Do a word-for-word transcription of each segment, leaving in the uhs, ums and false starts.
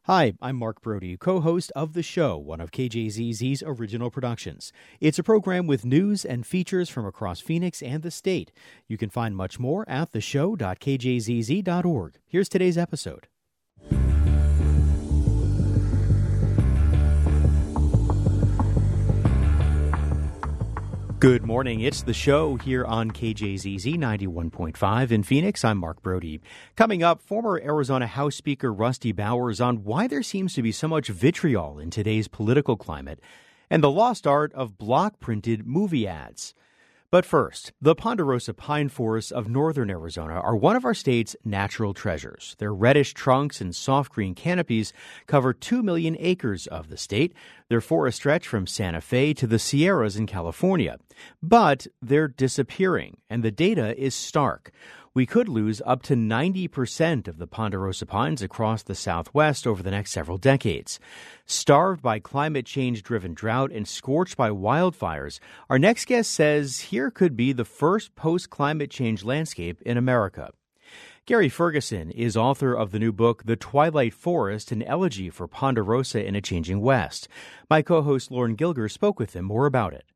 Hi, I'm Mark Brody, co-host of The Show, one of K J Z Z's original productions. It's a program with news and features from across Phoenix and the state. You can find much more at the show dot k j z z dot org. Here's today's episode. Good morning. It's The Show here on K J Z Z ninety-one point five in Phoenix. I'm Mark Brody. Coming up, former Arizona House Speaker Rusty Bowers on why there seems to be so much vitriol in today's political climate and the lost art of block-printed movie ads. But first, the ponderosa pine forests of northern Arizona are one of our state's natural treasures. Their reddish trunks and soft green canopies cover two million acres of the state. Their forests stretch from Santa Fe to the Sierras in California. But they're disappearing, and the data is stark. We could lose up to ninety percent of the ponderosa pines across the Southwest over the next several decades. Starved by climate change-driven drought and scorched by wildfires, our next guest says here could be the first post-climate change landscape in America. Gary Ferguson is author of the new book, The Twilight Forest, an elegy for Ponderosa in a Changing West. My co-host Lauren Gilger spoke with him more about it.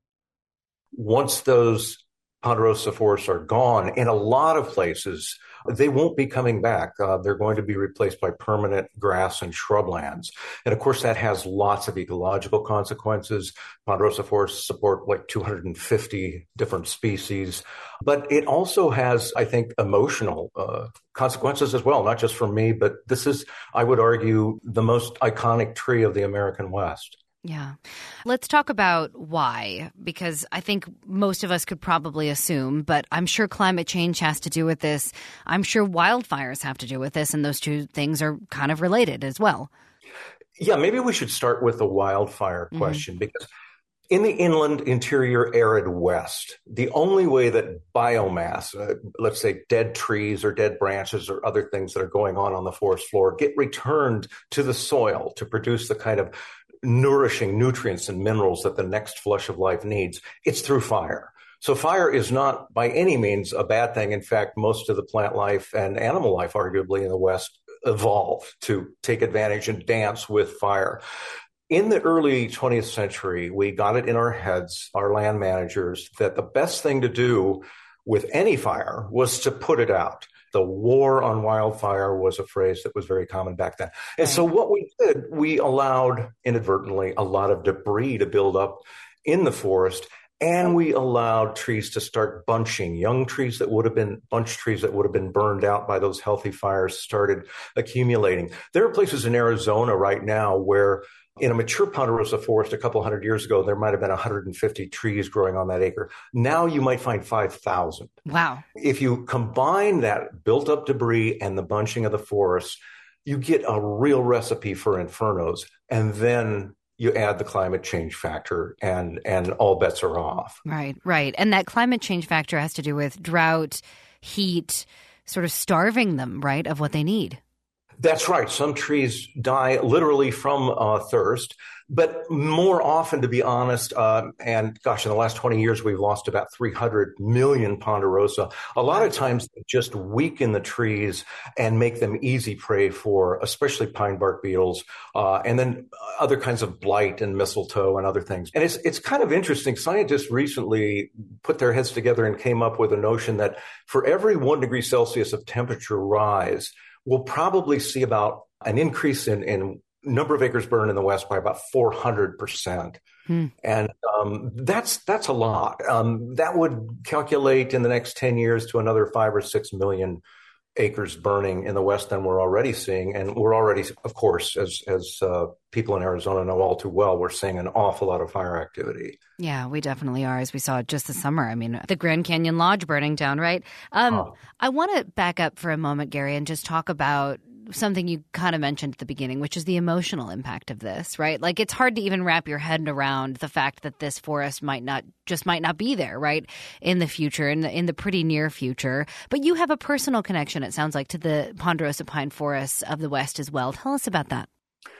Once those ponderosa forests are gone, in a lot of places, they won't be coming back. Uh, they're going to be replaced by permanent grass and shrublands. And of course, that has lots of ecological consequences. Ponderosa forests support like two hundred fifty different species. But it also has, I think, emotional uh, consequences as well, not just for me, but this is, I would argue, the most iconic tree of the American West. Yeah. Let's talk about why, because I think most of us could probably assume, but I'm sure climate change has to do with this. I'm sure wildfires have to do with this, and those two things are kind of related as well. Yeah, maybe we should start with the wildfire question, mm-hmm. because in the inland, interior, arid West, the only way that biomass, uh, let's say dead trees or dead branches or other things that are going on on the forest floor, get returned to the soil to produce the kind of nourishing nutrients and minerals that the next flush of life needs, it's through fire. So fire is not by any means a bad thing. In fact, most of the plant life and animal life, arguably in the West, evolved to take advantage and dance with fire. In the early twentieth century, we got it in our heads, our land managers, that the best thing to do with any fire was to put it out. The war on wildfire was a phrase that was very common back then. And so what we did, we allowed inadvertently a lot of debris to build up in the forest, and we allowed trees to start bunching. Young trees that would have been, bunch trees that would have been burned out by those healthy fires started accumulating. There are places in Arizona right now where in a mature ponderosa forest a couple hundred years ago, there might have been one hundred fifty trees growing on that acre. Now you might find five thousand. Wow. If you combine that built up debris and the bunching of the forest, you get a real recipe for infernos. And then you add the climate change factor and, and all bets are off. Right, right. And that climate change factor has to do with drought, heat, sort of starving them, right, of what they need. That's right. Some trees die literally from uh, thirst, but more often, to be honest, uh, and gosh, in the last twenty years, we've lost about three hundred million ponderosa. A lot of times they just weaken the trees and make them easy prey for especially pine bark beetles, uh, and then other kinds of blight and mistletoe and other things. And it's it's kind of interesting. Scientists recently put their heads together and came up with a notion that for every one degree Celsius of temperature rise, we'll probably see about an increase in, in number of acres burned in the West by about four hundred percent. Hmm. And um, that's that's a lot. Um, that would calculate in the next ten years to another five or six million acres burning in the West than we're already seeing. And we're already, of course, as as uh, people in Arizona know all too well, we're seeing an awful lot of fire activity. Yeah, we definitely are, as we saw just this summer. I mean, the Grand Canyon Lodge burning down, right? Um, oh. I want to back up for a moment, Gary, and just talk about something you kind of mentioned at the beginning, which is the emotional impact of this, right? Like, it's hard to even wrap your head around the fact that this forest might not just might not be there, right, in the future, in the in the pretty near future. But you have a personal connection, it sounds like, to the ponderosa pine forests of the West as well. Tell us about that.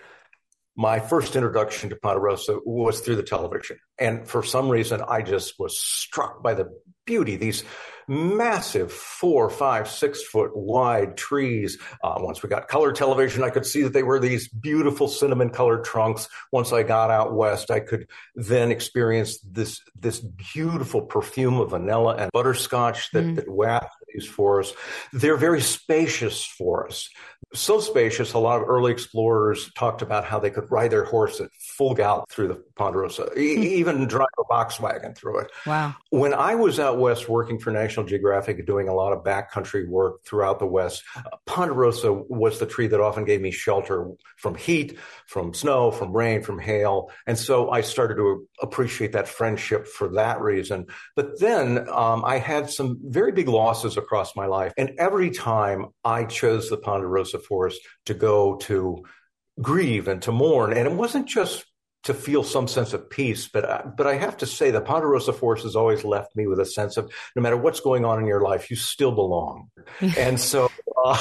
My first introduction to ponderosa was through the television. And for some reason, I just was struck by the beauty. These massive four, five, six foot wide trees. Uh, once we got color television, I could see that they were these beautiful cinnamon colored trunks. Once I got out west, I could then experience this, this beautiful perfume of vanilla and butterscotch that, mm. that wafts these forests. They're very spacious forests. So spacious, a lot of early explorers talked about how they could ride their horse at full gallop through the Ponderosa, e- even drive a box wagon through it. Wow. When I was out west working for National Geographic and doing a lot of backcountry work throughout the West, uh, Ponderosa was the tree that often gave me shelter from heat, from snow, from rain, from hail. And so I started to appreciate that friendship for that reason. But then um, I had some very big losses across my life. And every time I chose the Ponderosa forest to go to grieve and to mourn. And it wasn't just to feel some sense of peace, but I, but I have to say the Ponderosa forest has always left me with a sense of no matter what's going on in your life, you still belong. And so uh,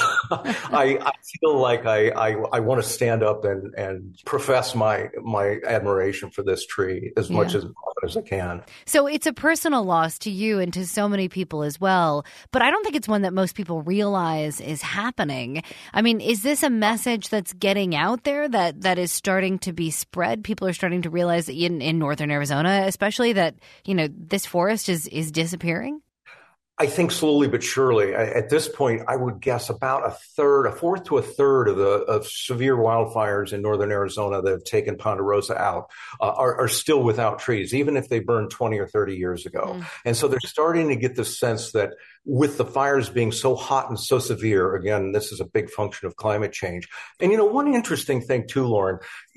I, I feel like I, I, I want to stand up and, and profess my my admiration for this tree as yeah. much as as I can. So it's a personal loss to you and to so many people as well, but I don't think it's one that most people realize is happening. I mean, is this a message that's getting out there that, that is starting to be spread? People are starting to realize that in, in northern Arizona, especially that, you know, this forest is, is disappearing? I think slowly but surely. I, at this point, I would guess about a third, a fourth to a third of the of severe wildfires in northern Arizona that have taken Ponderosa out uh, are, are still without trees, even if they burned twenty or thirty years ago. Mm. And so they're starting to get the sense that with the fires being so hot and so severe, again, this is a big function of climate change. And, you know, one interesting thing too, Lauren,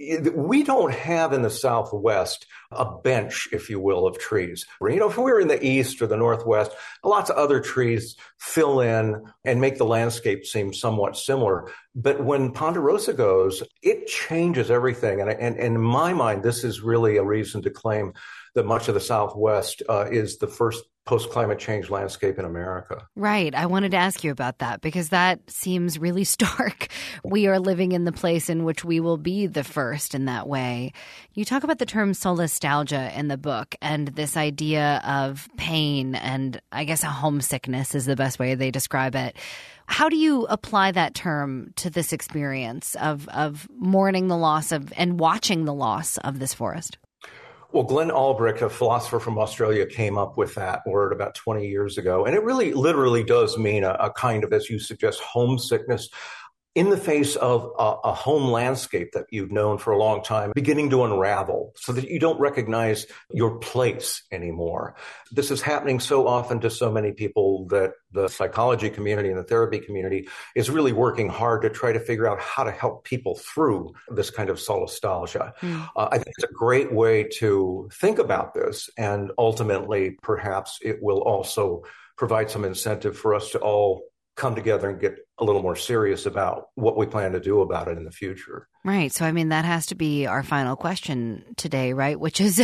we don't have in the Southwest a bench, if you will, of trees. You know, if we were in the East or the Northwest, lots of other trees fill in and make the landscape seem somewhat similar. But when Ponderosa goes, it changes everything. And, and, and in my mind, this is really a reason to claim that much of the Southwest uh, is the first post-climate change landscape in America. Right. I wanted to ask you about that because that seems really stark. We are living in the place in which we will be the first in that way. You talk about the term solastalgia in the book and this idea of pain and I guess a homesickness is the best way they describe it. How do you apply that term to this experience of, of mourning the loss of and watching the loss of this forest? Well, Glenn Albrecht, a philosopher from Australia, came up with that word about twenty years ago. And it really literally does mean a, a kind of, as you suggest, homesickness in the face of a, a home landscape that you've known for a long time, beginning to unravel so that you don't recognize your place anymore. This is happening so often to so many people that the psychology community and the therapy community is really working hard to try to figure out how to help people through this kind of solastalgia. Mm. Uh, I think it's a great way to think about this. And ultimately, perhaps it will also provide some incentive for us to all come together and get a little more serious about what we plan to do about it in the future. Right. So, I mean, that has to be our final question today, right? Which is,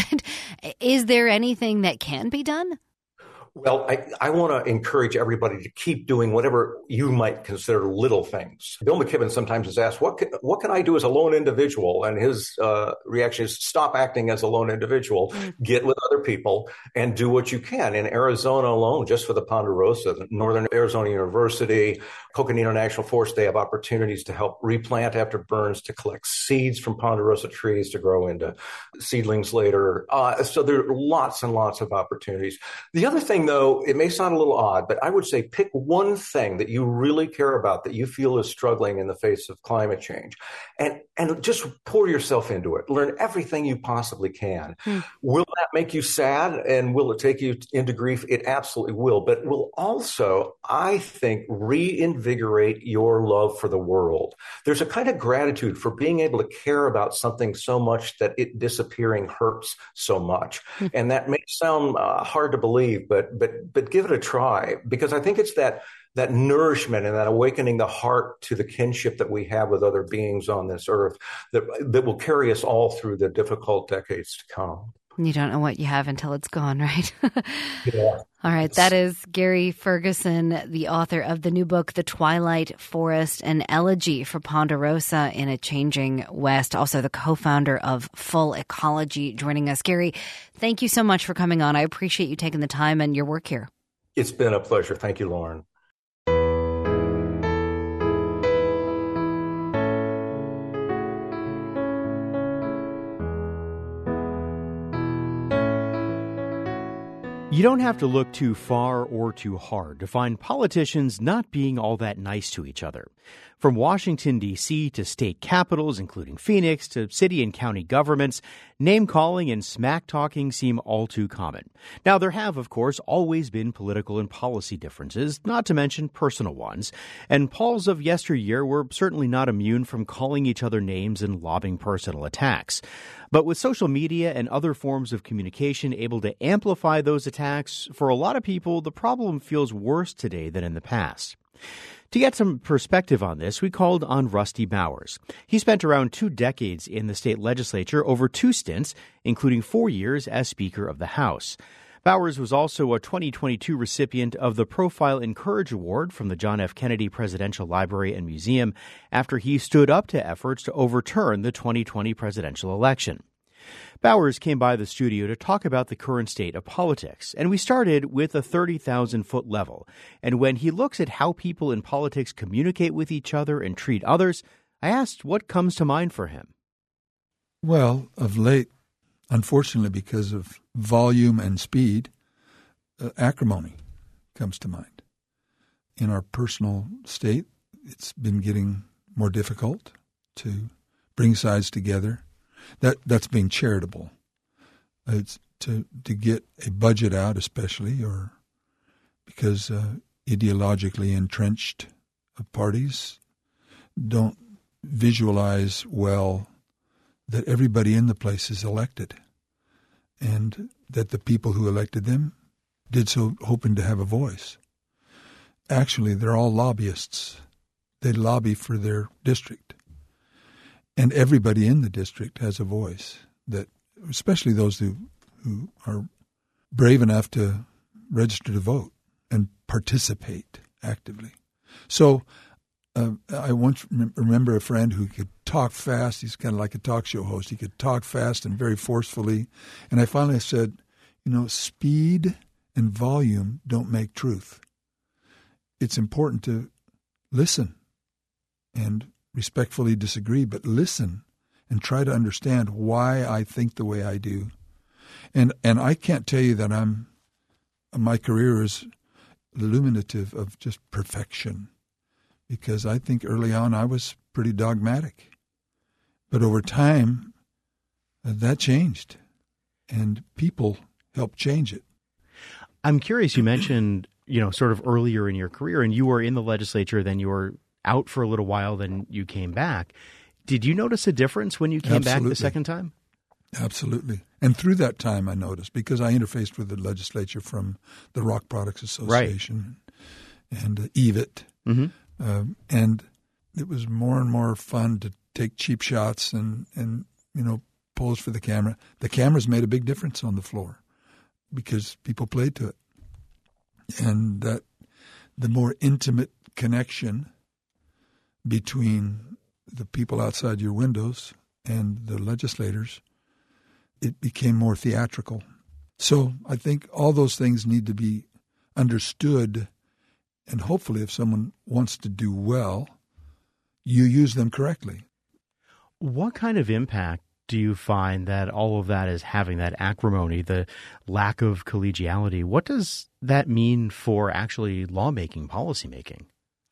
is there anything that can be done? Well, I, I want to encourage everybody to keep doing whatever you might consider little things. Bill McKibben sometimes is asked, what can, what can I do as a lone individual? And his uh, reaction is stop acting as a lone individual, mm. get with other people and do what you can. In Arizona alone, just for the Ponderosa, Northern Arizona University, Coconino National Forest, they have opportunities to help replant after burns, to collect seeds from Ponderosa trees to grow into seedlings later. Uh, so there are lots and lots of opportunities. The other thing, though, it may sound a little odd, but I would say pick one thing that you really care about that you feel is struggling in the face of climate change and, and just pour yourself into it. Learn everything you possibly can. Hmm. Will that make you sad and will it take you into grief? It absolutely will, but will also, I think, reinvigorate your love for the world. There's a kind of gratitude for being able to care about something so much that it disappearing hurts so much. Hmm. And that may sound uh, hard to believe, but But but give it a try, because I think it's that that nourishment and that awakening the heart to the kinship that we have with other beings on this earth that that will carry us all through the difficult decades to come. You don't know what you have until it's gone, right? Yeah. All right. That is Gary Ferguson, the author of the new book, The Twilight Forest, an elegy for Ponderosa in a Changing West. Also the co-founder of Full Ecology, joining us. Gary, thank you so much for coming on. I appreciate you taking the time and your work here. It's been a pleasure. Thank you, Lauren. You don't have to look too far or too hard to find politicians not being all that nice to each other. From Washington, D C to state capitals, including Phoenix, to city and county governments, name-calling and smack-talking seem all too common. Now, there have, of course, always been political and policy differences, not to mention personal ones. And Pauls of yesteryear were certainly not immune from calling each other names and lobbing personal attacks. But with social media and other forms of communication able to amplify those attacks, for a lot of people, the problem feels worse today than in the past. To get some perspective on this, we called on Rusty Bowers. He spent around two decades in the state legislature over two stints, including four years as Speaker of the House. Bowers was also a twenty twenty-two recipient of the Profile Encourage Award from the John F. Kennedy Presidential Library and Museum after he stood up to efforts to overturn the twenty twenty presidential election. Bowers came by the studio to talk about the current state of politics, and we started with a thirty thousand foot level. And when he looks at how people in politics communicate with each other and treat others, I asked what comes to mind for him. Well, of late, unfortunately, because of volume and speed, uh, acrimony comes to mind. In our personal state, it's been getting more difficult to bring sides together. That that's being charitable. It's to to get a budget out, especially, or because uh, ideologically entrenched parties don't visualize well that everybody in the place is elected, and that the people who elected them did so hoping to have a voice. Actually, they're all lobbyists. They lobby for their district. And everybody in the district has a voice, that, especially those who, who are brave enough to register to vote and participate actively. So uh, I once rem- remember a friend who could talk fast. He's kind of like a talk show host. He could talk fast and very forcefully. And I finally said, you know, speed and volume don't make truth. It's important to listen and respectfully disagree, but listen and try to understand why I think the way I do. And and I can't tell you that I'm my career is illuminative of just perfection, because I think early on I was pretty dogmatic. But over time, uh, that changed, and people helped change it. I'm curious, you mentioned, you know, sort of earlier in your career, and you were in the legislature, then you were out for a little while, then you came back. Did you notice a difference when you came Absolutely. back the second time? Absolutely. And through that time I noticed, because I interfaced with the legislature from the Rock Products Association right. and uh, E V I T. Mm-hmm. Um, and it was more and more fun to take cheap shots and, and, you know, pose for the camera. The cameras made a big difference on the floor because people played to it. And that the more intimate connection between the people outside your windows and the legislators, it became more theatrical. So I think all those things need to be understood, and hopefully if someone wants to do well, you use them correctly. What kind of impact do you find that all of that is having, that acrimony, the lack of collegiality? What does that mean for actually lawmaking, policymaking?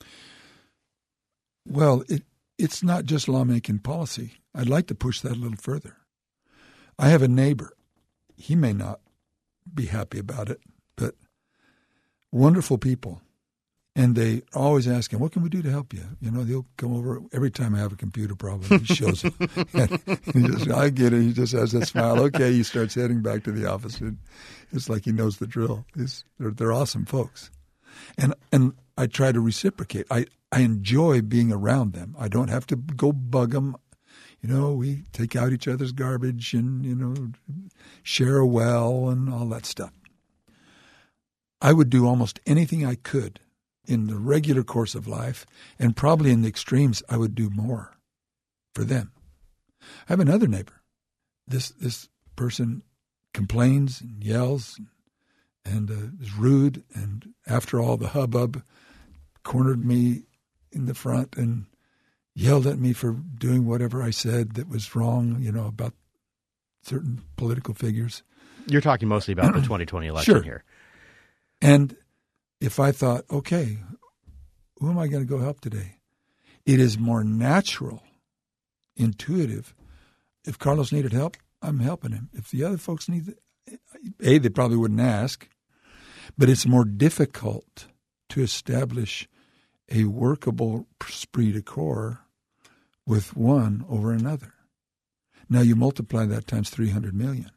Well, it, it's not just lawmaking policy. I'd like to push that a little further. I have a neighbor. He may not be happy about it, but wonderful people. And they always ask him, what can we do to help you? You know, they'll come over every time I have a computer problem. He shows up. And he just, I get it. He just has that smile. Okay, he starts heading back to the office. And it's like he knows the drill. It's, they're, they're awesome folks. And and I try to reciprocate. I, I enjoy being around them. I don't have to go bug them. You know, we take out each other's garbage and, you know, share a well and all that stuff. I would do almost anything I could in the regular course of life, and probably in the extremes, I would do more for them. I have another neighbor. This this person complains and yells and uh, was rude. And after all the hubbub, cornered me in the front and yelled at me for doing whatever I said that was wrong, you know, about certain political figures. You're talking mostly about the twenty twenty election sure. here. And if I thought, okay, who am I going to go help today? It is more natural, intuitive. If Carlos needed help, I'm helping him. If the other folks need, A, they probably wouldn't ask, but it's more difficult to establish a workable esprit de corps with one over another. Now you multiply that times three hundred million.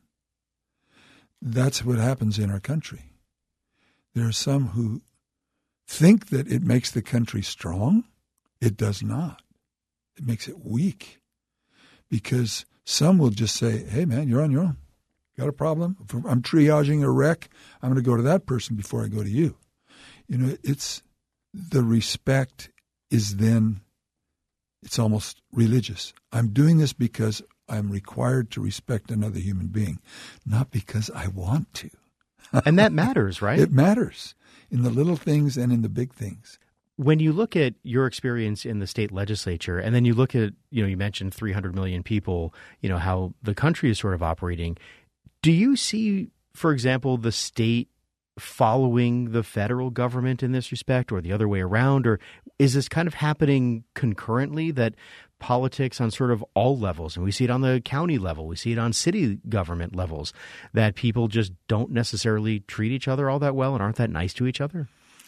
That's what happens in our country. There are some who think that it makes the country strong. It does not. It makes it weak. Because some will just say, hey, man, you're on your own. Got a problem? If I'm triaging a wreck, I'm going to go to that person before I go to you. You know, it's the respect is then, it's almost religious. I'm doing this because I'm required to respect another human being, not because I want to. And that matters, right? It matters in the little things and in the big things. When you look at your experience in the state legislature, and then you look at, you know, you mentioned three hundred million people, you know, how the country is sort of operating. Do you see, for example, the state following the federal government in this respect, or the other way around? Or is this kind of happening concurrently, that politics on sort of all levels, and we see it on the county level, we see it on city government levels, that people just don't necessarily treat each other all that well and aren't that nice to each other?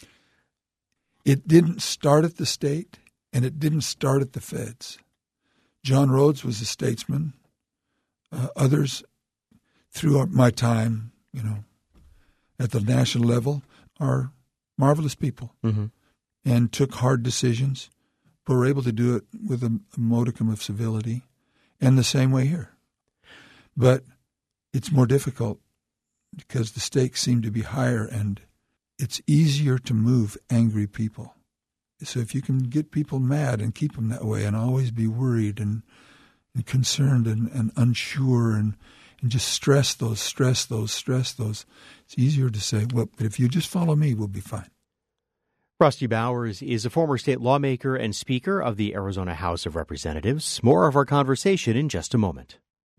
It didn't start at the state, and it didn't start at the feds. John Rhodes was a statesman. Uh, others, throughout my time, you know, at the national level, are marvelous people mm-hmm. and took hard decisions, but were able to do it with a, a modicum of civility, and the same way here. But it's more difficult because the stakes seem to be higher, and it's easier to move angry people. So if you can get people mad and keep them that way and always be worried and, and concerned and, and unsure and, and just stress those, stress those, stress those, it's easier to say, well, but if you just follow me, we'll be fine. Rusty Bowers is a former state lawmaker and Speaker of the Arizona House of Representatives. More of our conversation in just a moment.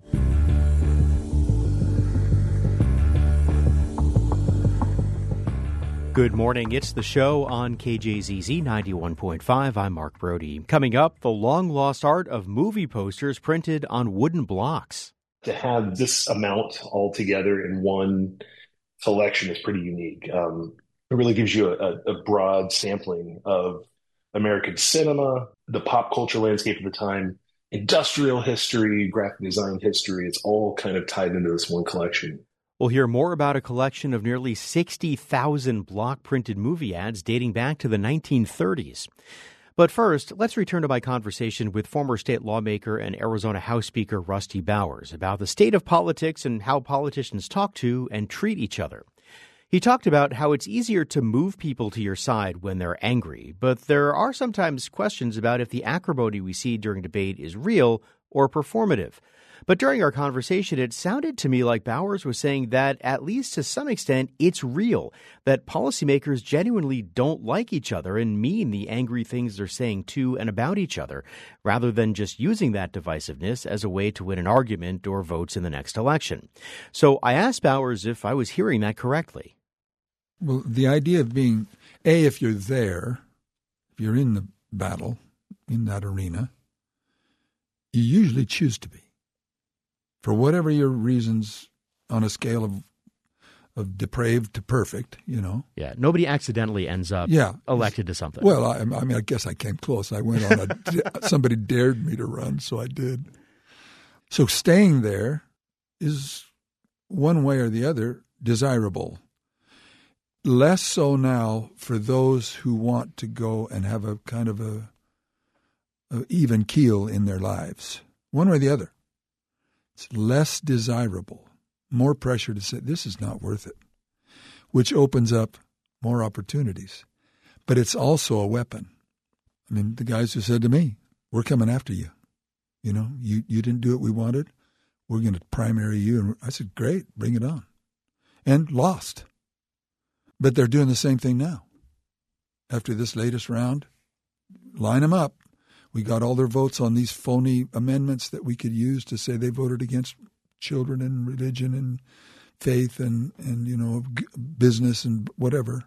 Good morning. It's The Show on K J Z Z ninety-one point five. I'm Mark Brody. Coming up, the long-lost art of movie posters printed on wooden blocks. To have this amount all together in one collection is pretty unique. Um, it really gives you a, a broad sampling of American cinema, the pop culture landscape of the time, industrial history, graphic design history. It's all kind of tied into this one collection. We'll hear more about a collection of nearly sixty thousand block-printed movie ads dating back to the nineteen thirties. But first, let's return to my conversation with former state lawmaker and Arizona House Speaker Rusty Bowers about the state of politics and how politicians talk to and treat each other. He talked about how it's easier to move people to your side when they're angry, but there are sometimes questions about if the acrimony we see during debate is real or performative. But during our conversation, it sounded to me like Bowers was saying that, at least to some extent, it's real, that policymakers genuinely don't like each other and mean the angry things they're saying to and about each other, rather than just using that divisiveness as a way to win an argument or votes in the next election. So I asked Bowers if I was hearing that correctly. Well, the idea of being, A, if you're there, if you're in the battle, in that arena, you usually choose to be. For whatever your reasons, on a scale of of depraved to perfect, you know. Yeah, nobody accidentally ends up yeah. elected to something. Well, I, I mean, I guess I came close. I went on a, somebody dared me to run, so I did. So staying there is one way or the other desirable. Less so now for those who want to go and have a kind of a, a even keel in their lives. One way or the other. It's less desirable, more pressure to say, this is not worth it, which opens up more opportunities. But it's also a weapon. I mean, the guys who said to me, we're coming after you. You know, you, you didn't do what we wanted. We're going to primary you. And I said, great, bring it on. And lost. But they're doing the same thing now. After this latest round, line them up. We got all their votes on these phony amendments that we could use to say they voted against children and religion and faith and, and you know, g- business and whatever.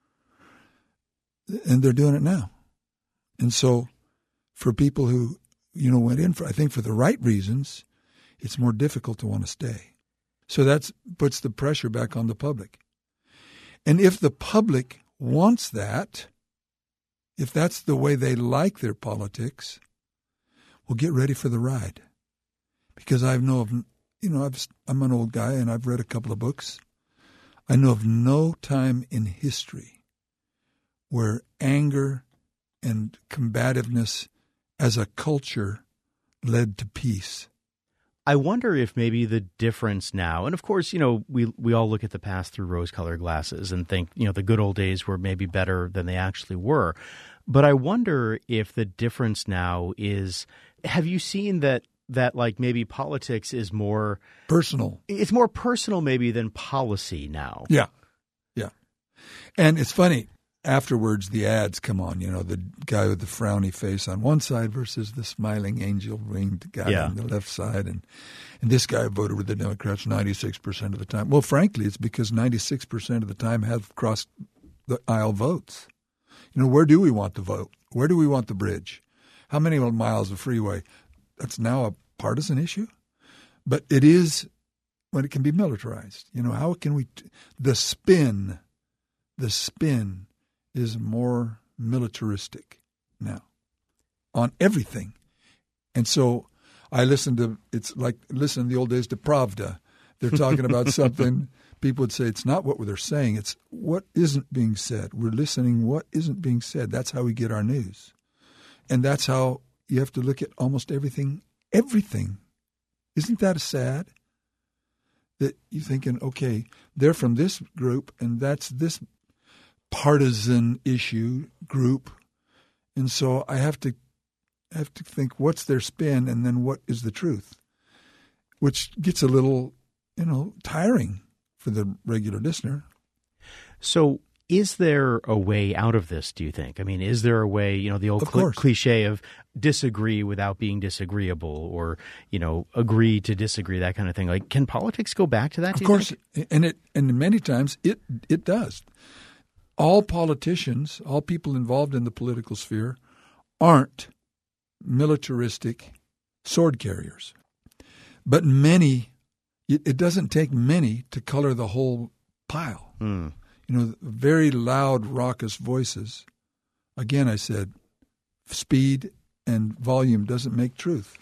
And they're doing it now. And so for people who, you know, went in for, I think for the right reasons, it's more difficult to want to stay. So that puts the pressure back on the public. And if the public wants that, if that's the way they like their politics, well, get ready for the ride. Because I know of, you know, I've, I'm an old guy and I've read a couple of books. I know of no time in history where anger and combativeness as a culture led to peace. I wonder if maybe the difference now, and of course, you know, we we all look at the past through rose-colored glasses and think, you know, the good old days were maybe better than they actually were. But I wonder if the difference now is, have you seen that, that like maybe politics is more personal? It's more personal maybe than policy now. Yeah, yeah. And it's funny. Afterwards, the ads come on, you know, the guy with the frowny face on one side versus the smiling angel-winged guy yeah. on the left side. And, and this guy voted with the Democrats ninety-six percent of the time. Well, frankly, it's because ninety-six percent of the time have crossed the aisle votes. You know, where do we want the vote? Where do we want the bridge? How many miles of freeway? That's now a partisan issue. But it is when it can be militarized. You know, how can we – the spin, the spin – is more militaristic now on everything. And so I listen to, it's like, listen in the old days to Pravda. They're talking about something, people would say it's not what they're saying, it's what isn't being said. We're listening what isn't being said. That's how we get our news. And that's how you have to look at almost everything, everything. Isn't that sad? That you're thinking, okay, they're from this group and that's this partisan issue group, and so I have to have to think what's their spin and then what is the truth, which gets a little, you know, tiring for the regular listener. So is there a way out of this, do you think? I mean, is there a way, you know, the old cl- cliche of disagree without being disagreeable or, you know, agree to disagree, that kind of thing? Like, can politics go back to that? Of course, think? and it and many times it it does. All politicians, all people involved in the political sphere aren't militaristic sword carriers. But many, it doesn't take many to color the whole pile. Mm. You know, very loud, raucous voices. Again, I said, speed and volume doesn't make truth.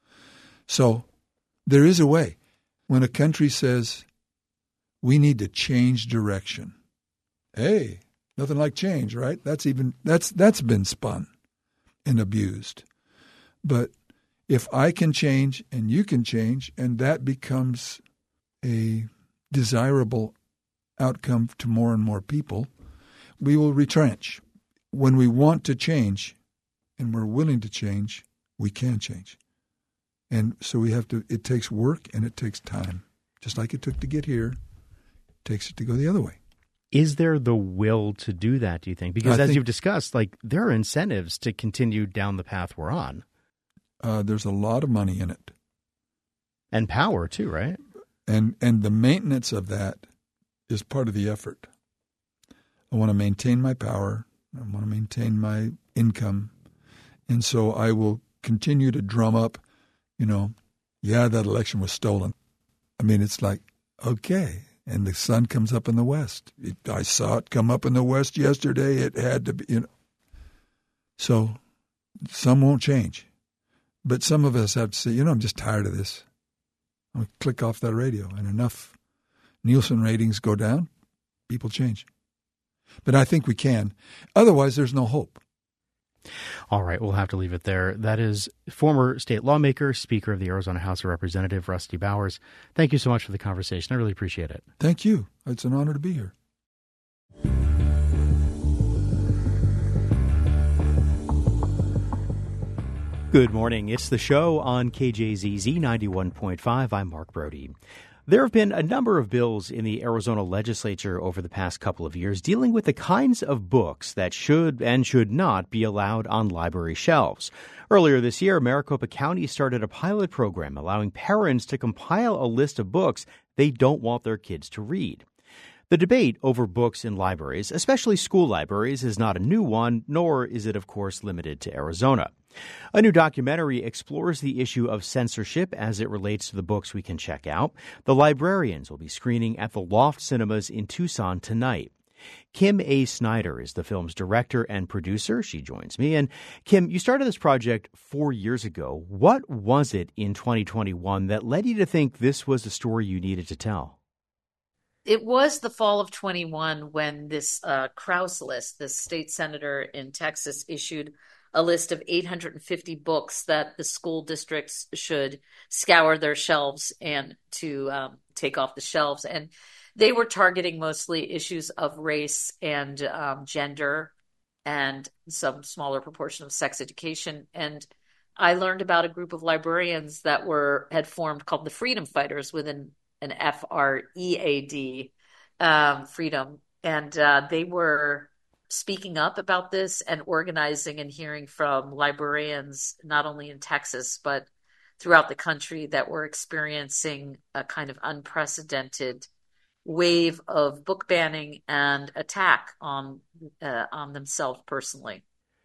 So there is a way. When a country says, we need to change direction, hey, nothing like change, right? That's even that's that's been spun and abused. But if I can change and you can change, and that becomes a desirable outcome to more and more people, we will retrench. When we want to change and we're willing to change, we can change. And so we have to, it takes work and it takes time. Just like it took to get here, it takes it to go the other way. Is there the will to do that, do you think? Because I as think, you've discussed, like there are incentives to continue down the path we're on. Uh, there's a lot of money in it. And power too, right? And and the maintenance of that is part of the effort. I want to maintain my power. I want to maintain my income. And so I will continue to drum up, you know, yeah, that election was stolen. I mean, it's like, okay. And the sun comes up in the west. It, I saw it come up in the west yesterday. It had to be, you know. So some won't change. But some of us have to say, you know, I'm just tired of this. I'll click off that radio. And enough Nielsen ratings go down, people change. But I think we can. Otherwise, there's no hope. All right, we'll have to leave it there. That is former state lawmaker, Speaker of the Arizona House of Representatives, Rusty Bowers. Thank you so much for the conversation. I really appreciate it. Thank you. It's an honor to be here. Good morning. It's the show on K J Z Z ninety-one point five. I'm Mark Brody. There have been a number of bills in the Arizona legislature over the past couple of years dealing with the kinds of books that should and should not be allowed on library shelves. Earlier this year, Maricopa County started a pilot program allowing parents to compile a list of books they don't want their kids to read. The debate over books in libraries, especially school libraries, is not a new one, nor is it, of course, limited to Arizona. A new documentary explores the issue of censorship as it relates to the books we can check out. The Librarians will be screening at the Loft Cinemas in Tucson tonight. Kim A. Snyder is the film's director and producer. She joins me. And Kim, you started this project four years ago. What was it in twenty twenty-one that led you to think this was the story you needed to tell? It was the fall of twenty-one when this uh, Krause list, this state senator in Texas, issued a list of eight hundred fifty books that the school districts should scour their shelves and to um, take off the shelves. And they were targeting mostly issues of race and um, gender and some smaller proportion of sex education. And I learned about a group of librarians that were had formed called the Freedom Fighters within an F R E A D, um, Freedom. And uh, they were speaking up about this and organizing and hearing from librarians, not only in Texas, but throughout the country that were experiencing a kind of unprecedented wave of book banning and attack on, uh, on themselves personally.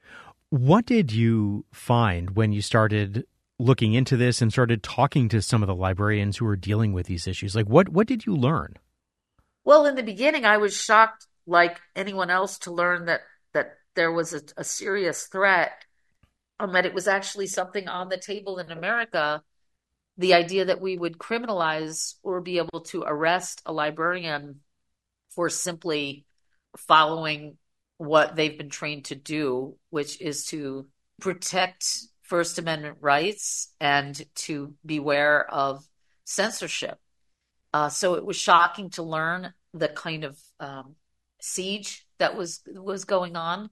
What did you find when you started looking into this and started talking to some of the librarians who were dealing with these issues? Like, what, what did you learn? Well, in the beginning, I was shocked, like anyone else, to learn that, that there was a, a serious threat, um, that it was actually something on the table in America, the idea that we would criminalize or be able to arrest a librarian for simply following what they've been trained to do, which is to protect First Amendment rights and to beware of censorship. Uh, so it was shocking to learn the kind of um, siege that was was going on.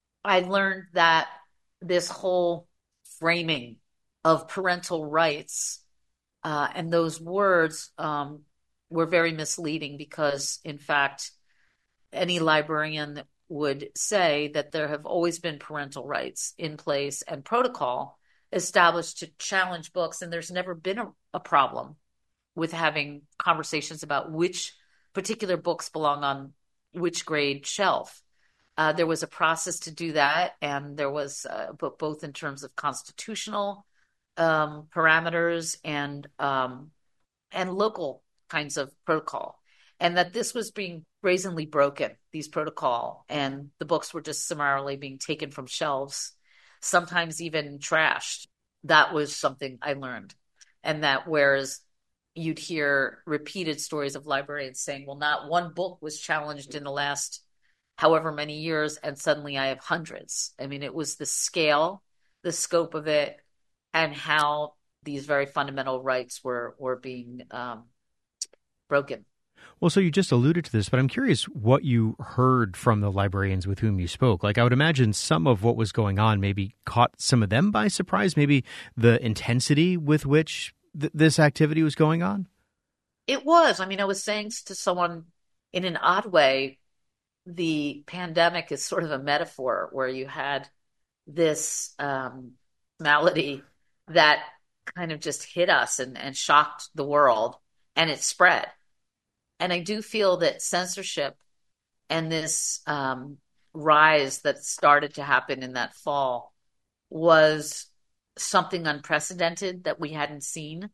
I learned that this whole framing of parental rights uh, and those words um, were very misleading because, in fact, any librarian would say that there have always been parental rights in place and protocol established to challenge books, and there's never been a, a problem with having conversations about which particular books belong on which grade shelf. Uh, there was a process to do that, and there was uh, both in terms of constitutional um, parameters and um, and local kinds of protocol, and that this was being brazenly broken, these protocol, and the books were just summarily being taken from shelves, sometimes even trashed. That was something I learned. And that whereas you'd hear repeated stories of librarians saying, well, not one book was challenged in the last however many years, and suddenly I have hundreds. I mean, it was the scale, the scope of it, and how these very fundamental rights were, were being um, broken. Well, so you just alluded to this, but I'm curious what you heard from the librarians with whom you spoke. Like, I would imagine some of what was going on maybe caught some of them by surprise, maybe the intensity with which th- this activity was going on? It was. I mean, I was saying to someone in an odd way, the pandemic is sort of a metaphor where you had this um, malady that kind of just hit us and, and shocked the world, and it spread. And I do feel that censorship and this um, rise that started to happen in that fall was something unprecedented that we hadn't seen.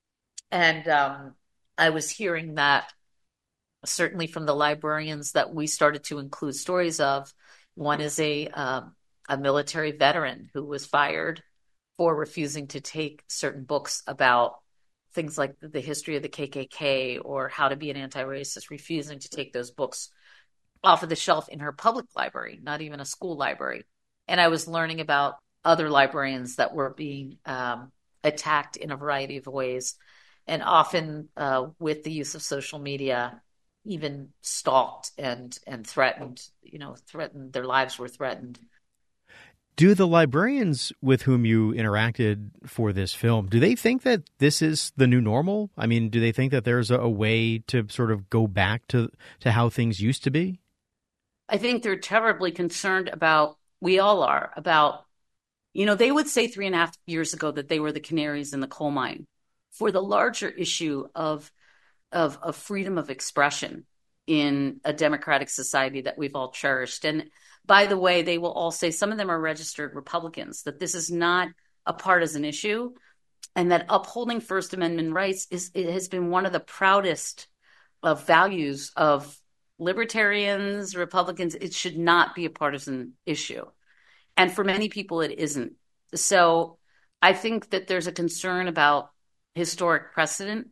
And um, I was hearing that certainly from the librarians that we started to include stories of. One is a um, a military veteran who was fired for refusing to take certain books about things like the history of the K K K or how to be an anti-racist, refusing to take those books off of the shelf in her public library, not even a school library. And I was learning about other librarians that were being um, attacked in a variety of ways, and often uh, with the use of social media, even stalked and and threatened, you know, threatened, their lives were threatened. Do the librarians with whom you interacted for this film, do they think that this is the new normal? I mean, do they think that there's a, a way to sort of go back to, to how things used to be? I think they're terribly concerned about, we all are, about, you know, they would say three and a half years ago that they were the canaries in the coal mine for the larger issue of, of, of freedom of expression in a democratic society that we've all cherished. And by the way, they will all say, some of them are registered Republicans, that this is not a partisan issue and that upholding First Amendment rights is, it has been one of the proudest of values of libertarians, Republicans. It should not be a partisan issue. And for many people, it isn't. So I think that there's a concern about historic precedent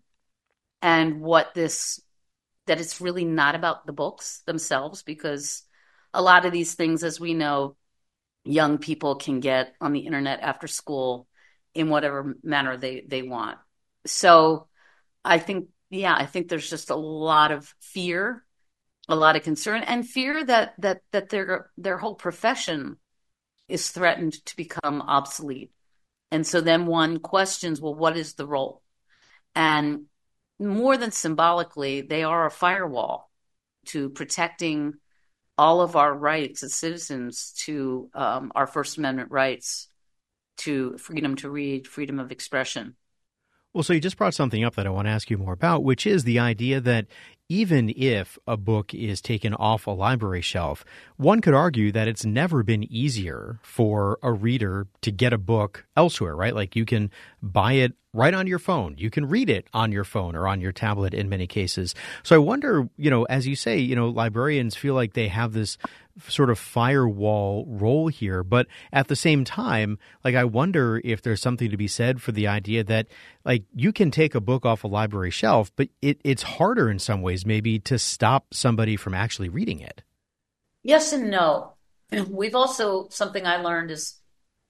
and what this, that it's really not about the books themselves, because a lot of these things, as we know, young people can get on the internet after school in whatever manner they, they want. So I think, yeah, I think there's just a lot of fear, a lot of concern, and fear that that that their their whole profession is threatened to become obsolete. And so then one questions, well, what is the role? And more than symbolically, they are a firewall to protecting all of our rights as citizens, to um, our First Amendment rights, to freedom to read, freedom of expression. Well, so you just brought something up that I want to ask you more about, which is the idea that even if a book is taken off a library shelf, one could argue that it's never been easier for a reader to get a book elsewhere, right? Like you can buy it right on your phone. You can read it on your phone or on your tablet in many cases. So I wonder, you know, as you say, you know, librarians feel like they have this sort of firewall role here. But at the same time, like, I wonder if there's something to be said for the idea that, like, you can take a book off a library shelf, but it, it's harder in some ways maybe to stop somebody from actually reading it. Yes and no. We've also, something I learned is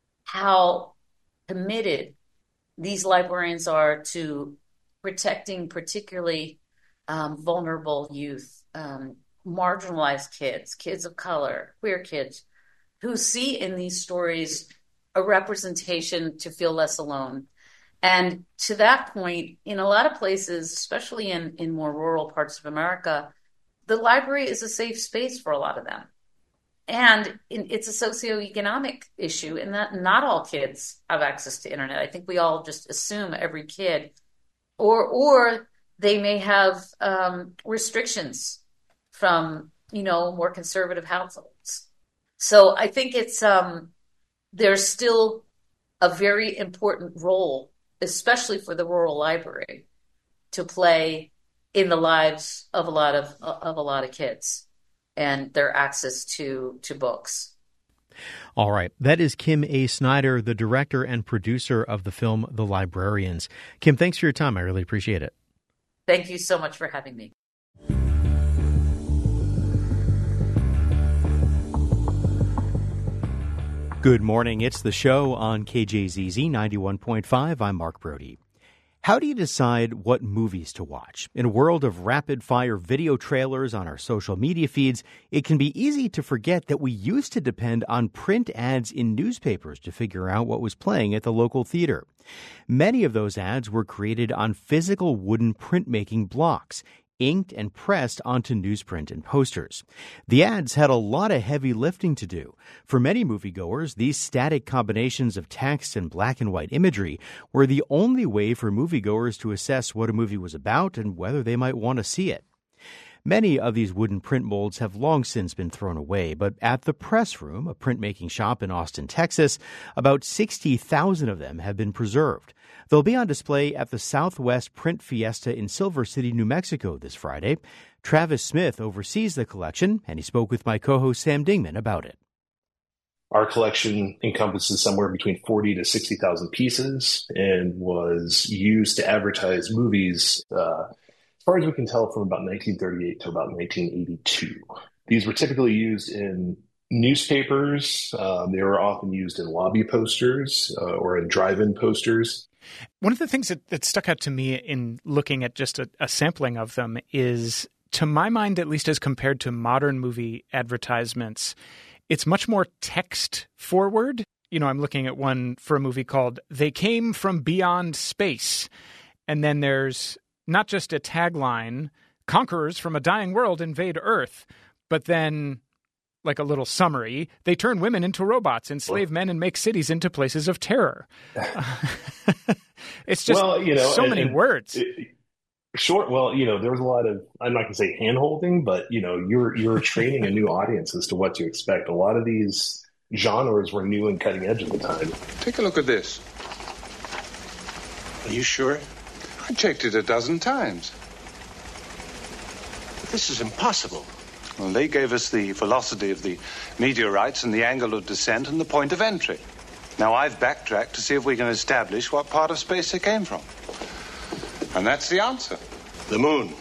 how committed these librarians are to protecting particularly um, vulnerable youth, um, marginalized kids, kids of color, queer kids, who see in these stories a representation to feel less alone. And to that point, in a lot of places, especially in, in more rural parts of America, the library is a safe space for a lot of them. And in, it's a socioeconomic issue in that not all kids have access to internet. I think we all just assume every kid, or or they may have um, restrictions from, you know, more conservative households. So I think it's um, there's still a very important role, especially for the rural library, to play in the lives of a lot of of a lot of kids and their access to to books. All right. That is Kim A. Snyder, the director and producer of the film The Librarians. Kim, thanks for your time. I really appreciate it. Thank you so much for having me. Good morning. It's The Show on K J Z Z ninety-one point five. I'm Mark Brody. How do you decide what movies to watch? In a world of rapid-fire video trailers on our social media feeds, it can be easy to forget that we used to depend on print ads in newspapers to figure out what was playing at the local theater. Many of those ads were created on physical wooden printmaking blocks, inked and pressed onto newsprint and posters. The ads had a lot of heavy lifting to do. For many moviegoers, these static combinations of text and black and white imagery were the only way for moviegoers to assess what a movie was about and whether they might want to see it. Many of these wooden print molds have long since been thrown away, but at the Press Room, a printmaking shop in Austin, Texas, about sixty thousand of them have been preserved. They'll be on display at the Southwest Print Fiesta in Silver City, New Mexico this Friday. Travis Smith oversees the collection, and he spoke with my co-host Sam Dingman about it. Our collection encompasses somewhere between forty to sixty thousand pieces and was used to advertise movies uh, as far as we can tell, from about nineteen thirty-eight to about nineteen eighty-two. These were typically used in newspapers. Um, they were often used in lobby posters uh, or in drive-in posters. One of the things that, that stuck out to me in looking at just a, a sampling of them is, to my mind, at least as compared to modern movie advertisements, it's much more text forward. You know, I'm looking at one for a movie called They Came from Beyond Space. And then there's not just a tagline, conquerors from a dying world invade Earth, but then like a little summary, they turn women into robots, enslave men, and make cities into places of terror. It's just well, you know, so and, many and words. It, Short. Well, you know, there was a lot of, I'm not going to say hand holding, but, you know, you're, you're training a new audience as to what to expect. A lot of these genres were new and cutting edge at the time. Take a look at this. Are you sure? I checked it a dozen times. This is impossible. Well, they gave us the velocity of the meteorites and the angle of descent and the point of entry. Now I've backtracked to see if we can establish what part of space they came from. And that's the answer. The moon.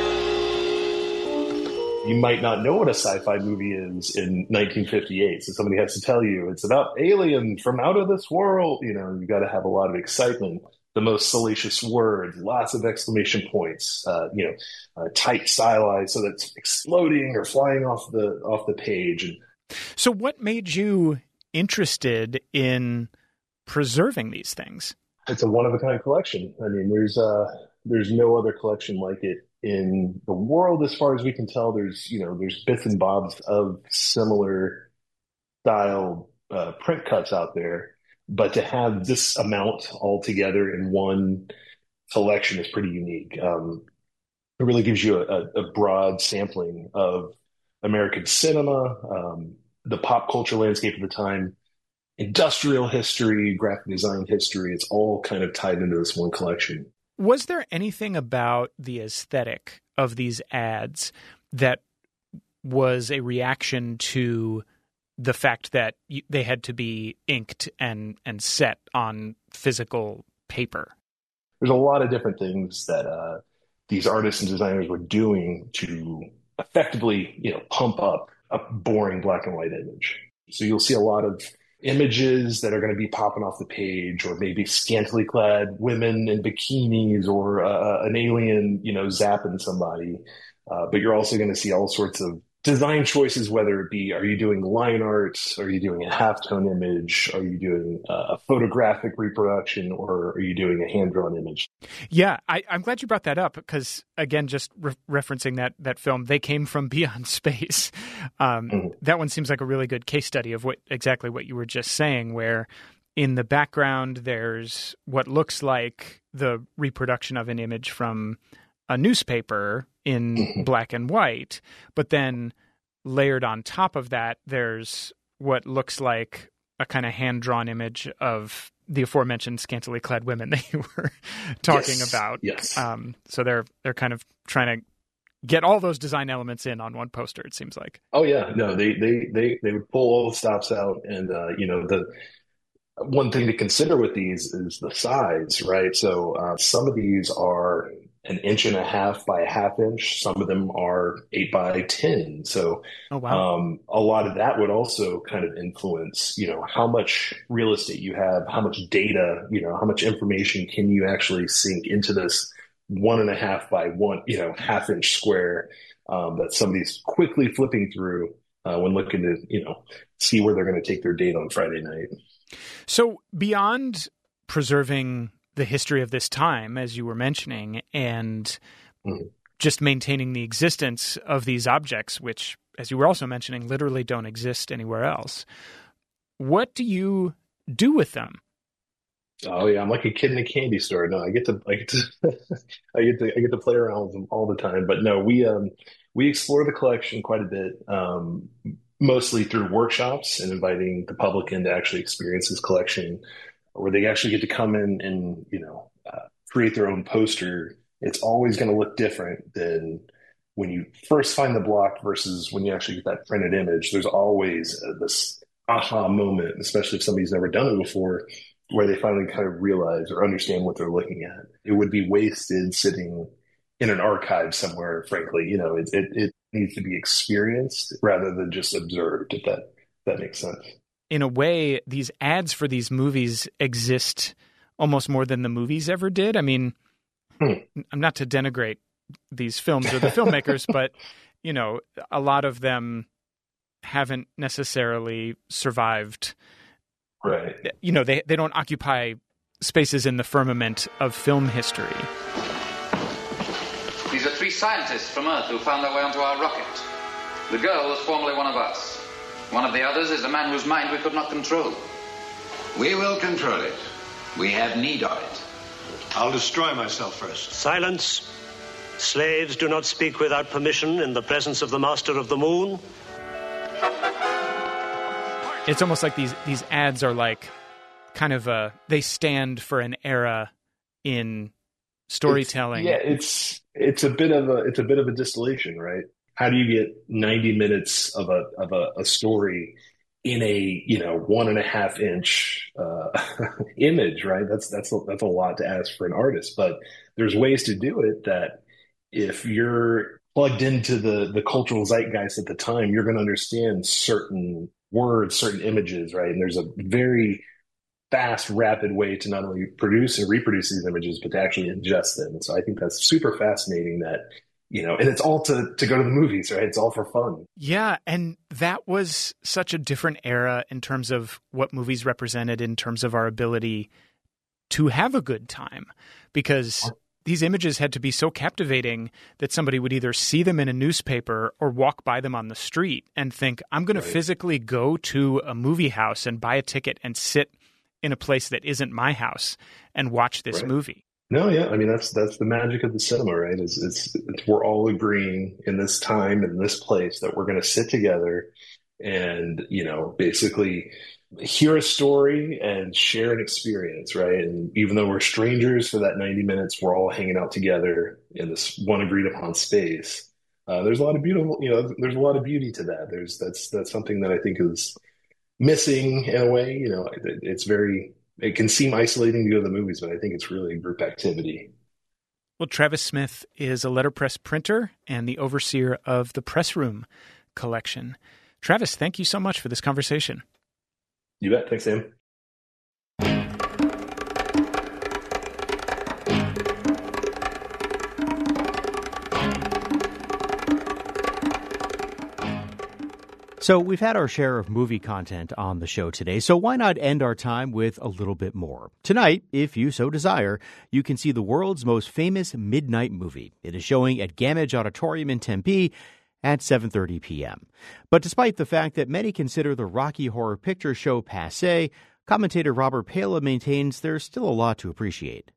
You might not know what a sci-fi movie is in nineteen fifty-eight, so somebody has to tell you it's about aliens from out of this world. You know, you got to have a lot of excitement, the most salacious words, lots of exclamation points, uh, you know, uh, tight stylized so that's exploding or flying off the off the page. And so, what made you interested in preserving these things? It's a one-of-a-kind collection. I mean, there's uh, there's no other collection like it in the world, as far as we can tell. There's, you know, there's bits and bobs of similar style uh, print cuts out there, but to have this amount all together in one collection is pretty unique. Um, it really gives you a, a broad sampling of American cinema, um, the pop culture landscape at the time, industrial history, graphic design history. It's all kind of tied into this one collection. Was there anything about the aesthetic of these ads that was a reaction to the fact that they had to be inked and, and set on physical paper? There's a lot of different things that uh, these artists and designers were doing to effectively, you know, pump up a boring black and white image. So you'll see a lot of images that are going to be popping off the page, or maybe scantily clad women in bikinis, or uh, an alien, you know, zapping somebody. Uh, but you're also going to see all sorts of design choices, whether it be, are you doing line art? Are you doing a halftone image? Are you doing a photographic reproduction, or are you doing a hand-drawn image? Yeah, I, I'm glad you brought that up because, again, just re- referencing that that film, They Came from Beyond Space. Um, mm-hmm. That one seems like a really good case study of what exactly what you were just saying, where in the background there's what looks like the reproduction of an image from a newspaper in mm-hmm. black and white, but then layered on top of that, there's what looks like a kind of hand-drawn image of the aforementioned scantily clad women that you were talking yes. about. Yes. Um, so they're they're kind of trying to get all those design elements in on one poster, it seems like. Oh yeah, no, they they they they would pull all the stops out, and uh, you know, the one thing to consider with these is the size, right? So uh, some of these are an inch and a half by a half inch. Some of them are eight by ten. So oh, wow. um, a lot of that would also kind of influence, you know, how much real estate you have, how much data, you know, how much information can you actually sink into this one and a half by one, you know, half inch square um, that somebody's quickly flipping through uh, when looking to, you know, see where they're going to take their date on Friday night. So beyond preserving the history of this time, as you were mentioning, and mm-hmm. just maintaining the existence of these objects, which, as you were also mentioning, literally don't exist anywhere else. What do you do with them? Oh yeah, I'm like a kid in a candy store. No, I get to, I get to, I get to, I get to play around with them all the time. But no, we um we explore the collection quite a bit, um, mostly through workshops and inviting the public in to actually experience this collection, where they actually get to come in and, you know, uh, create their own poster. It's always going to look different than when you first find the block versus when you actually get that printed image. There's always uh, this aha moment, especially if somebody's never done it before, where they finally kind of realize or understand what they're looking at. It would be wasted sitting in an archive somewhere, frankly. You know, it, it, it needs to be experienced rather than just observed, if that, if that makes sense. In a way, these ads for these movies exist almost more than the movies ever did. I mean, hmm. I'm not to denigrate these films or the filmmakers, but, you know, a lot of them haven't necessarily survived. Right. You know, they, they don't occupy spaces in the firmament of film history. These are three scientists from Earth who found their way onto our rocket. The girl was formerly one of us. One of the others is a man whose mind we could not control. We will control it. We have need of it. I'll destroy myself first. Silence. Slaves do not speak without permission in the presence of the Master of the Moon. It's almost like these, these ads are like kind of a, they stand for an era in storytelling. It's, yeah, it's it's a bit of a it's a bit of a distillation, right? How do you get ninety minutes of a of a, a story in a you know one and a half inch uh, image, right? That's that's a, that's a lot to ask for an artist, but there's ways to do it that if you're plugged into the the cultural zeitgeist at the time, you're going to understand certain words, certain images, right? And there's a very fast, rapid way to not only produce and reproduce these images, but to actually ingest them. And so I think that's super fascinating that, you know, and it's all to, to go to the movies, right? It's all for fun. Yeah. And that was such a different era in terms of what movies represented in terms of our ability to have a good time, because these images had to be so captivating that somebody would either see them in a newspaper or walk by them on the street and think, I'm going right. to physically go to a movie house and buy a ticket and sit in a place that isn't my house and watch this right. movie. No, yeah. I mean, that's that's the magic of the cinema, right? Is it's, it's we're all agreeing in this time and this place that we're going to sit together and, you know, basically hear a story and share an experience, right? And even though we're strangers for that ninety minutes, we're all hanging out together in this one agreed upon space. Uh, there's a lot of beautiful, you know, there's a lot of beauty to that. There's that's that's something that I think is missing in a way. You know, it, it's very, it can seem isolating to go to the movies, but I think it's really a group activity. Well, Travis Smith is a letterpress printer and the overseer of the Press Room collection. Travis, thank you so much for this conversation. You bet. Thanks, Sam. So we've had our share of movie content on the show today, so why not end our time with a little bit more? Tonight, if you so desire, you can see the world's most famous midnight movie. It is showing at Gamage Auditorium in Tempe at seven thirty p.m. But despite the fact that many consider the Rocky Horror Picture Show passé, commentator Robert Pala maintains there's still a lot to appreciate.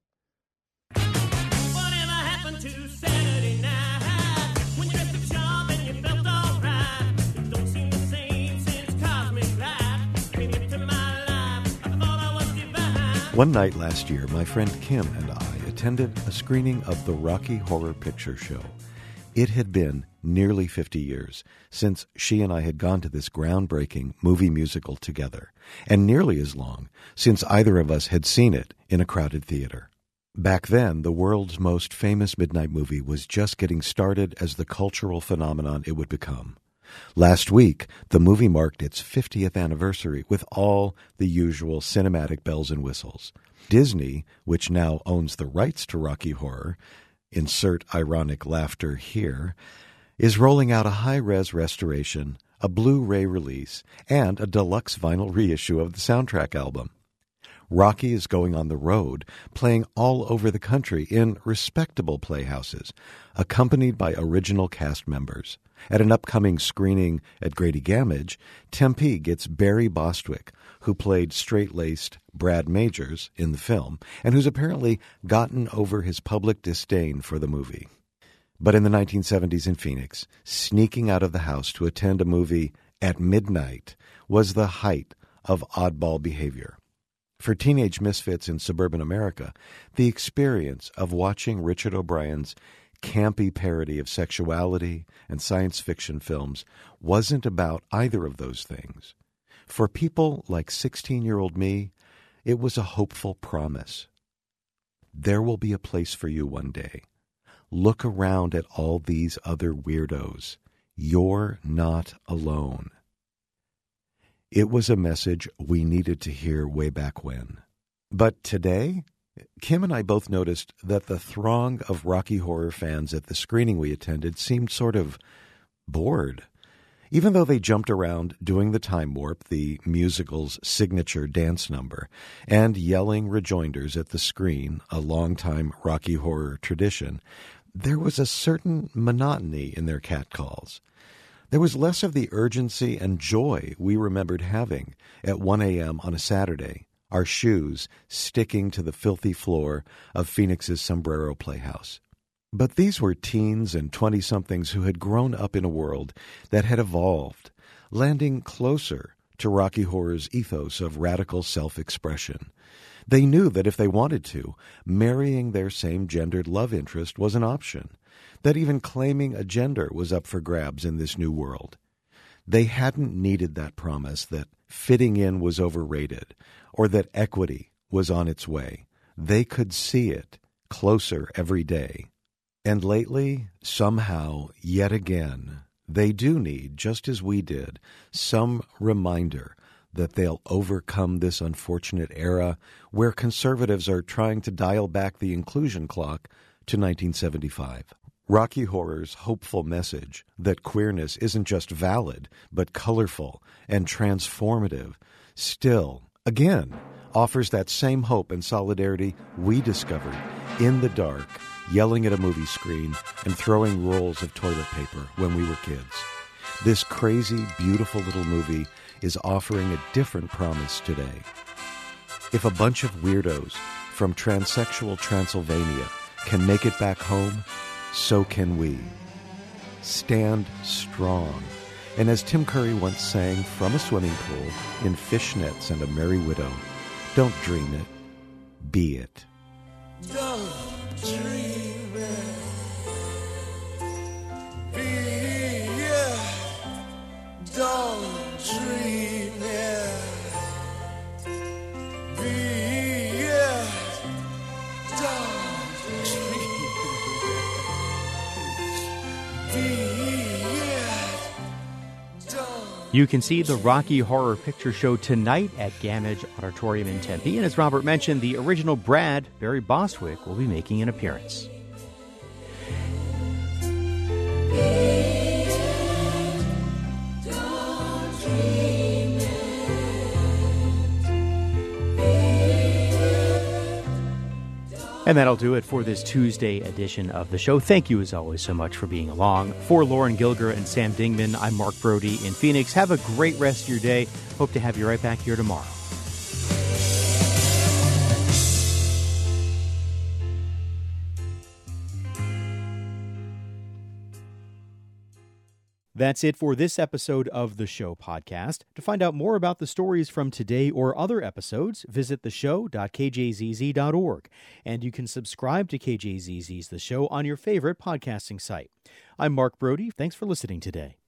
One night last year, my friend Kim and I attended a screening of the Rocky Horror Picture Show. It had been nearly fifty years since she and I had gone to this groundbreaking movie musical together, and nearly as long since either of us had seen it in a crowded theater. Back then, the world's most famous midnight movie was just getting started as the cultural phenomenon it would become. Last week, the movie marked its fiftieth anniversary with all the usual cinematic bells and whistles. Disney, which now owns the rights to Rocky Horror, insert ironic laughter here, is rolling out a high-res restoration, a Blu-ray release, and a deluxe vinyl reissue of the soundtrack album. Rocky is going on the road, playing all over the country in respectable playhouses, accompanied by original cast members. At an upcoming screening at Grady Gamage, Tempe gets Barry Bostwick, who played straight-laced Brad Majors in the film, and who's apparently gotten over his public disdain for the movie. But in the nineteen seventies in Phoenix, sneaking out of the house to attend a movie at midnight was the height of oddball behavior. For teenage misfits in suburban America, the experience of watching Richard O'Brien's campy parody of sexuality and science fiction films wasn't about either of those things. For people like sixteen-year-old me, it was a hopeful promise. There will be a place for you one day. Look around at all these other weirdos. You're not alone. It was a message we needed to hear way back when. But today, Kim and I both noticed that the throng of Rocky Horror fans at the screening we attended seemed sort of bored. Even though they jumped around doing the time warp, the musical's signature dance number, and yelling rejoinders at the screen, a long-time Rocky Horror tradition, there was a certain monotony in their catcalls. There was less of the urgency and joy we remembered having at one a.m. on a Saturday, our shoes sticking to the filthy floor of Phoenix's Sombrero Playhouse. But these were teens and twenty-somethings who had grown up in a world that had evolved, landing closer to Rocky Horror's ethos of radical self-expression. They knew that if they wanted to, marrying their same-gendered love interest was an option, that even claiming a gender was up for grabs in this new world. They hadn't needed that promise that fitting in was overrated or that equity was on its way. They could see it closer every day. And lately, somehow, yet again, they do need, just as we did, some reminder that they'll overcome this unfortunate era where conservatives are trying to dial back the inclusion clock to nineteen seventy-five. Rocky Horror's hopeful message that queerness isn't just valid, but colorful and transformative, still, again, offers that same hope and solidarity we discovered in the dark, yelling at a movie screen and throwing rolls of toilet paper when we were kids. This crazy, beautiful little movie is offering a different promise today. If a bunch of weirdos from transsexual Transylvania can make it back home, so can we. Stand strong. And as Tim Curry once sang from a swimming pool in fishnets and a merry widow, don't dream it, be it. Don't dream it, be it. Don't dream it, be it. Don't dream it, be it. Don't. You can see the Rocky Horror Picture Show tonight at Gamage Auditorium in Tempe. And as Robert mentioned, the original Brad, Barry Bostwick, will be making an appearance. And that'll do it for this Tuesday edition of the show. Thank you, as always, so much for being along. For Lauren Gilger and Sam Dingman, I'm Mark Brody in Phoenix. Have a great rest of your day. Hope to have you right back here tomorrow. That's it for this episode of The Show podcast. To find out more about the stories from today or other episodes, visit the show dot k j z z dot org. And you can subscribe to K J Z Z's The Show on your favorite podcasting site. I'm Mark Brody. Thanks for listening today.